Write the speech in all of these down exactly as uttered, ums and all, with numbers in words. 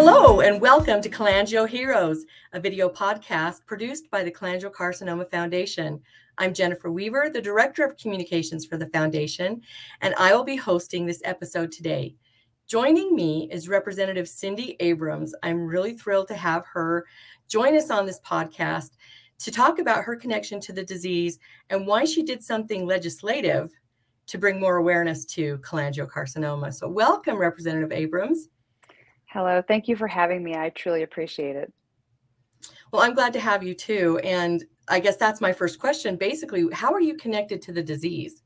Hello and welcome to Cholangio Heroes, a video podcast produced by the Cholangiocarcinoma Foundation. I'm Jennifer Weaver, the Director of Communications for the Foundation, and I will be hosting this episode today. Joining me is Representative Cindy Abrams. I'm really thrilled to have her join us on this podcast to talk about her connection to the disease and why she did something legislative to bring more awareness to cholangiocarcinoma. So welcome, Representative Abrams. Hello, thank you for having me. I truly appreciate it. Well, I'm glad to have you too. And I guess that's my first question. Basically, how are you connected to the disease?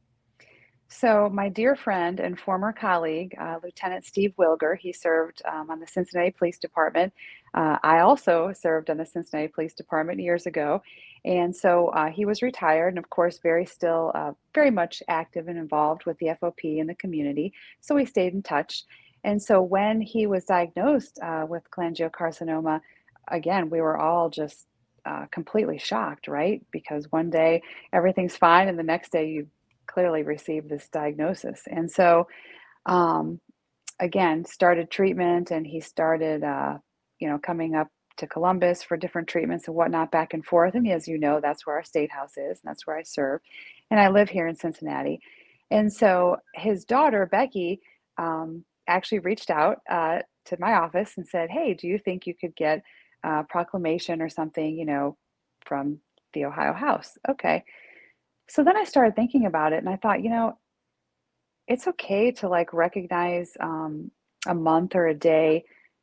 So my dear friend and former colleague, uh, Lieutenant Steve Wilger, he served um, on the Cincinnati Police Department. Uh, I also served on the Cincinnati Police Department years ago. And so uh, he was retired and of course, very still, uh, very much active and involved with the F O P in the community. So we stayed in touch. And so when he was diagnosed uh, with cholangiocarcinoma, again, we were all just uh, completely shocked, right? Because one day everything's fine and the next day you clearly received this diagnosis. And so, um, again, started treatment and he started, uh, you know, coming up to Columbus for different treatments and whatnot back and forth. And as you know, that's where our state house is and that's where I serve. And I live here in Cincinnati. And so his daughter, Becky, um, actually reached out uh, to my office and said, hey, do you think you could get a proclamation or something, you know, from the Ohio House? Okay. So then I started thinking about it and I thought, you know, it's okay to like recognize um, a month or a day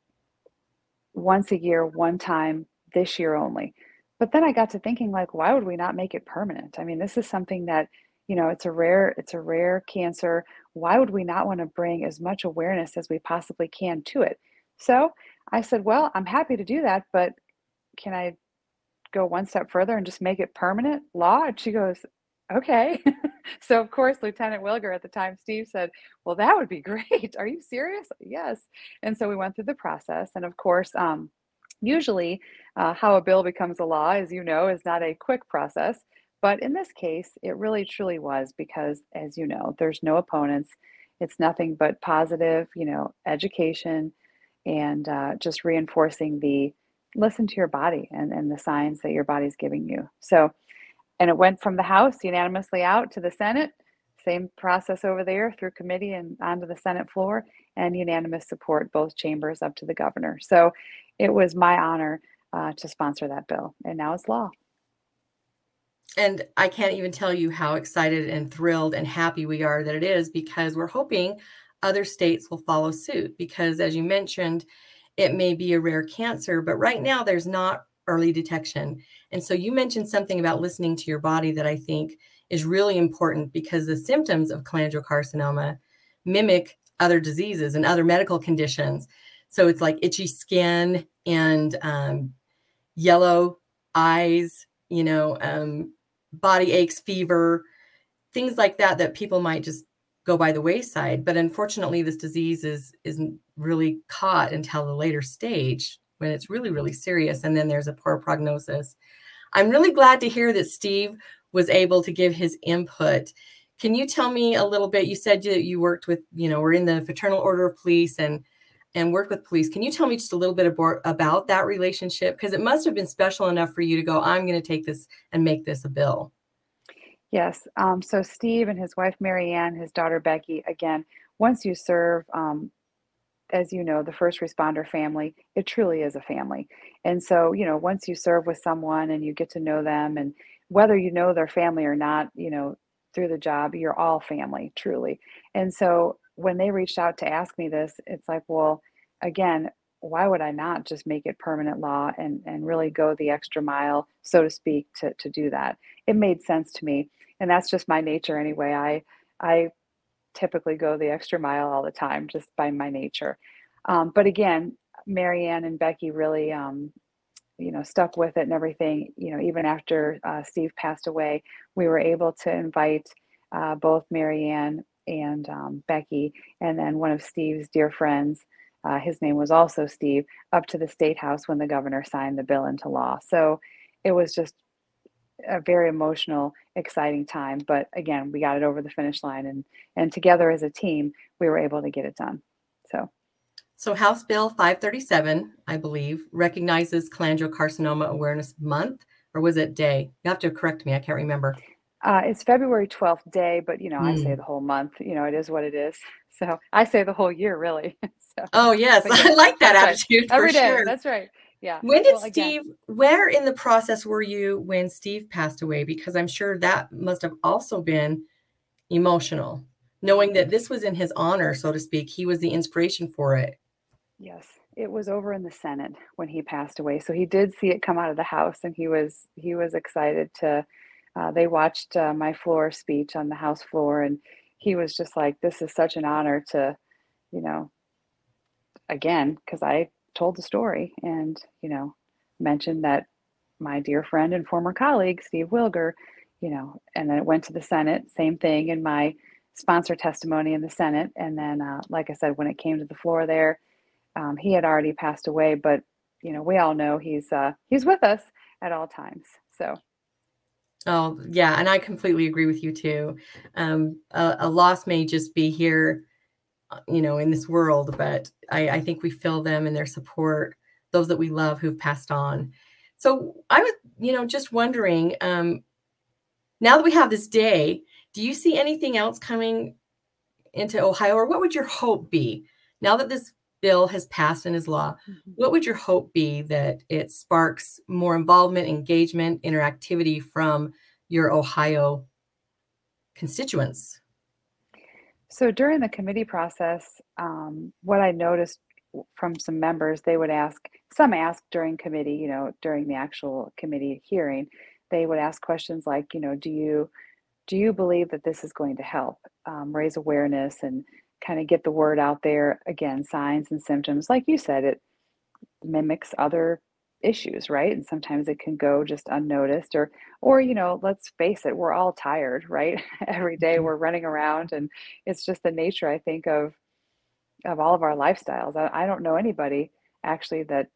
once a year, one time this year only. But then I got to thinking like, why would we not make it permanent? I mean, this is something that, you know, it's a rare, it's a rare cancer. Why would we not want to bring as much awareness as we possibly can to it? So I said, well, I'm happy to do that, but can I go one step further and just make it permanent law? And she goes, okay. So of course, Lieutenant Wilger at the time, Steve said, well, that would be great. Are you serious? Yes. And so we went through the process. And of course, um, usually uh, how a bill becomes a law, as you know, is not a quick process. But in this case, it really truly was because, as you know, there's no opponents. It's nothing but positive, you know, education and uh, just reinforcing the listen to your body and, and the signs that your body's giving you. So, and it went from the House unanimously out to the Senate, same process over there through committee and onto the Senate floor, and unanimous support, both chambers up to the governor. So it was my honor uh, to sponsor that bill, and now it's law. And I can't even tell you how excited and thrilled and happy we are that it is, because we're hoping other states will follow suit. Because as you mentioned, it may be a rare cancer, but right now there's not early detection. And so you mentioned something about listening to your body that I think is really important, because the symptoms of cholangiocarcinoma mimic other diseases and other medical conditions. So it's like itchy skin and um, yellow eyes, you know, um, body aches, fever, things like that, that people might just go by the wayside. But unfortunately, this disease is, isn't really caught until the later stage when it's really, really serious. And then there's a poor prognosis. I'm really glad to hear that Steve was able to give his input. Can you tell me a little bit? You said that you worked with, you know, we're in the Fraternal Order of Police and and work with police. Can you tell me just a little bit about that relationship? Because it must have been special enough for you to go, I'm going to take this and make this a bill. Yes. Um, so Steve and his wife, Marianne, his daughter, Becky, again, once you serve, um, as you know, the first responder family, it truly is a family. And so, you know, once you serve with someone and you get to know them, and whether you know their family or not, you know, through the job, you're all family, truly. And so when they reached out to ask me this, it's like, well, again, why would I not just make it permanent law and, and really go the extra mile, so to speak, to, to do that? It made sense to me. And that's just my nature anyway. I, I typically go the extra mile all the time, just by my nature. Um, but again, Marianne and Becky really, um, you know, stuck with it and everything. You know, even after uh, Steve passed away, we were able to invite uh, both Marianne and um, Becky, and then one of Steve's dear friends, uh, his name was also Steve, up to the State House when the governor signed the bill into law. So it was just a very emotional, exciting time. But again, we got it over the finish line, and and together as a team, we were able to get it done. So So House Bill five thirty-seven, I believe, recognizes Cholangiocarcinoma Awareness Month, or was it day? You have to correct me. I can't remember. Uh, it's February twelfth day, but you know, I say the Mm. whole month, you know, it is what it is. So I say the whole year really. So, Oh, yes. but I yes, like that that's right. attitude for Every day. sure. That's right. Yeah. When did Well, again, Steve, where in the process were you when Steve passed away? Because I'm sure that must have also been emotional, knowing that this was in his honor, so to speak. He was the inspiration for it. yes, it was over in the Senate when he passed away. So he did see it come out of the House, and he was he was excited to. Uh, they watched uh, my floor speech on the House floor, and he was just like, "This is such an honor to, you know, again, because I told the story and you know mentioned that my dear friend and former colleague Steve Wilger, you know, and then it went to the Senate, same thing in my sponsor testimony in the Senate, and then uh, like I said, when it came to the floor there." Um, he had already passed away, but you know, we all know he's uh, he's with us at all times. So Oh, yeah, and I completely agree with you too. Um, a, a loss may just be here, uh, you know, in this world, but I, I think we feel them and their support, those that we love who've passed on. So I was, you know, just wondering, um, now that we have this day, do you see anything else coming into Ohio, or what would your hope be now that this bill has passed and is law? mhm. What would your hope be that it sparks more involvement, engagement, interactivity from your Ohio constituents? So during the committee process, um, what I noticed from some members, they would ask, some asked during committee, you know, during the actual committee hearing, they would ask questions like, you know, do you do you believe that this is going to help um, raise awareness and kind of get the word out there? Again, signs and symptoms, like you said, it mimics other issues, right? And sometimes it can go just unnoticed, or or you know, let's face it, we're all tired, right? Every day Mhm. we're running around, and it's just the nature, I think, of of all of our lifestyles. I, I don't know anybody actually that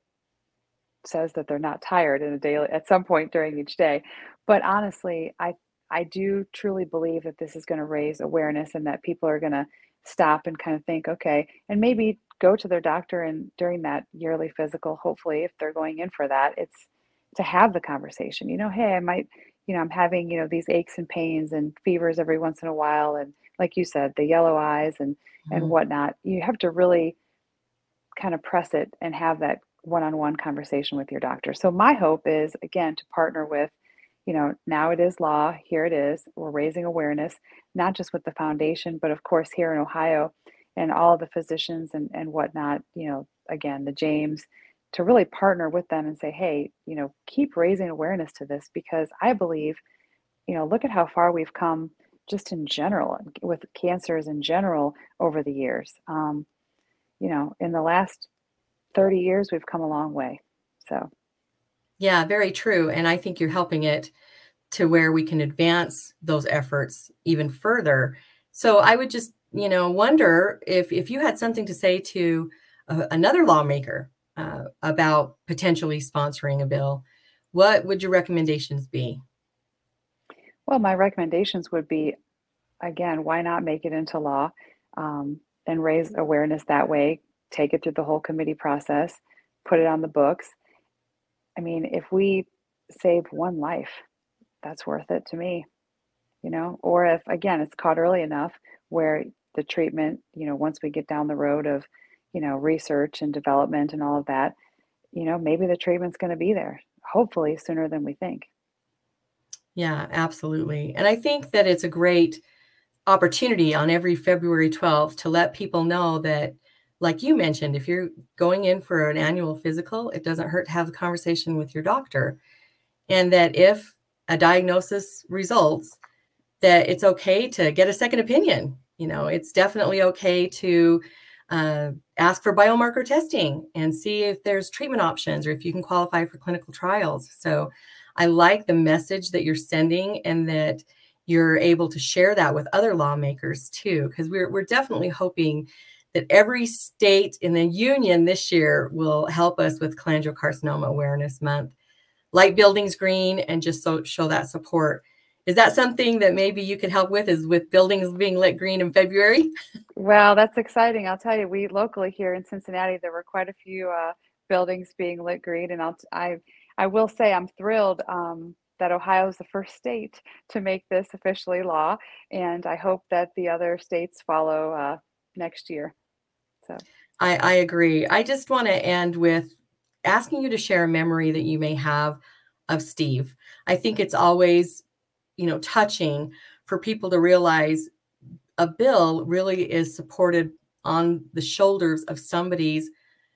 says that they're not tired in a day at some point during each day. But honestly, I I do truly believe that this is going to raise awareness and that people are going to stop and kind of think, okay, and maybe go to their doctor and during that yearly physical, hopefully if they're going in for that, it's to have the conversation. You know, hey, I might, you know, I'm having, you know, these aches and pains and fevers every once in a while, and like you said, the yellow eyes and and Mhm. whatnot. You have to really kind of press it and have that one-on-one conversation with your doctor. So my hope is again to partner with, you know, now it is law, here it is. We're raising awareness, not just with the foundation, but of course here in Ohio and all of the physicians and, and whatnot, you know, again, the James, to really partner with them and say, hey, you know, keep raising awareness to this because I believe, you know, look at how far we've come just in general with cancers in general over the years. Um, you know, in the last thirty years, we've come a long way. So, Yeah, very true. And I think you're helping it to where we can advance those efforts even further. So I would just, you know, wonder if if you had something to say to uh, another lawmaker uh, about potentially sponsoring a bill, what would your recommendations be? well, my recommendations would be again, why not make it into law um, and raise awareness that way? Take it through the whole committee process, put it on the books. I mean, if we save one life, that's worth it to me, you know? Or if, again, it's caught early enough where the treatment, you know, once we get down the road of, you know, research and development and all of that, you know, maybe the treatment's going to be there, hopefully sooner than we think. Yeah, absolutely. And I think that it's a great opportunity on every February twelfth to let people know that, like you mentioned, if you're going in for an annual physical, it doesn't hurt to have the conversation with your doctor. And that if a diagnosis results, that it's okay to get a second opinion. You know, it's definitely okay to uh, ask for biomarker testing and see if there's treatment options or if you can qualify for clinical trials. So I like the message that you're sending and that you're able to share that with other lawmakers too, because we're, we're definitely hoping that every state in the union this year will help us with cholangiocarcinoma awareness month, light buildings green, and just so show that support. Is that something that maybe you could help with, is with buildings being lit green in February? Well, that's exciting. I'll tell you, we locally here in Cincinnati, there were quite a few uh, buildings being lit green, and I'll t- I I will say I'm thrilled um, that Ohio is the first state to make this officially law, and I hope that the other states follow uh, next year. So, I, I agree. I just want to end with asking you to share a memory that you may have of Steve. I think it's always, you know, touching for people to realize a bill really is supported on the shoulders of somebody's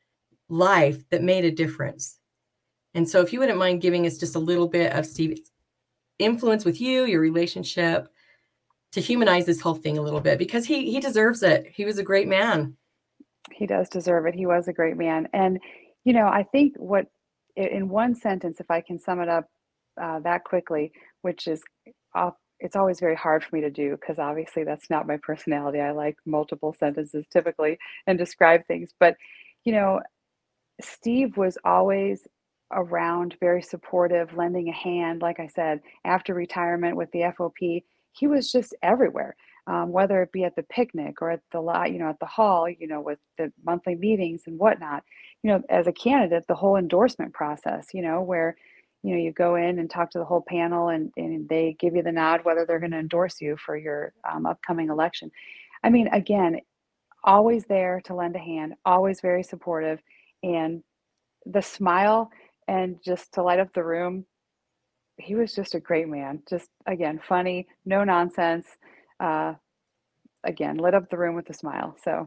life that made a difference. And so if you wouldn't mind giving us just a little bit of Steve's influence with you, your relationship, to humanize this whole thing a little bit, because he he deserves it. He was a great man. he does deserve it. He was a great man. And, you know, I think what, i- in one sentence, if I can sum it up uh, that quickly, which is, uh, it's always very hard for me to do because obviously that's not my personality. I like multiple sentences typically and describe things. But, you know, Steve was always around, very supportive, lending a hand. Like I said, after retirement with the F O P, he was just everywhere. Um, whether it be at the picnic or at the lot, you know, at the hall, you know, with the monthly meetings and whatnot. You know, as a candidate, the whole endorsement process, you know, where you know you go in and talk to the whole panel and, and they give you the nod whether they're going to endorse you for your um, upcoming election. I mean, again, always there to lend a hand, always very supportive, and the smile and just to light up the room. He was just a great man. Just again, funny, no nonsense. Uh, again, lit up the room with a smile. So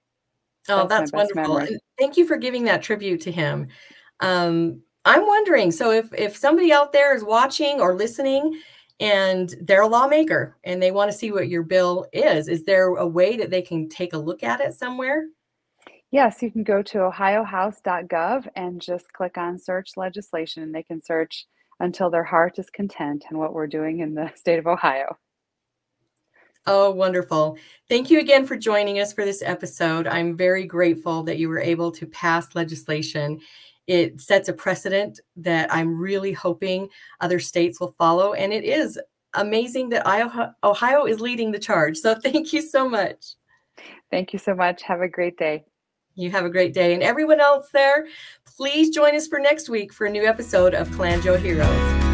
Oh, that's my that's best wonderful, memory. and thank you for giving that tribute to him. Um, I'm wondering, so if if somebody out there is watching or listening and they're a lawmaker and they wanna see what your bill is, is there a way that they can take a look at it somewhere? Yes, you can go to ohio house dot gov and just click on search legislation, and they can search until their heart is content and what we're doing in the state of Ohio. Oh, wonderful. Thank you again for joining us for this episode. I'm very grateful that you were able to pass legislation. It sets a precedent that I'm really hoping other states will follow. And it is amazing that Iowa- Ohio is leading the charge. So thank you so much. Thank you so much. Have a great day. You have a great day. And everyone else there, please join us for next week for a new episode of Clan Joe Heroes.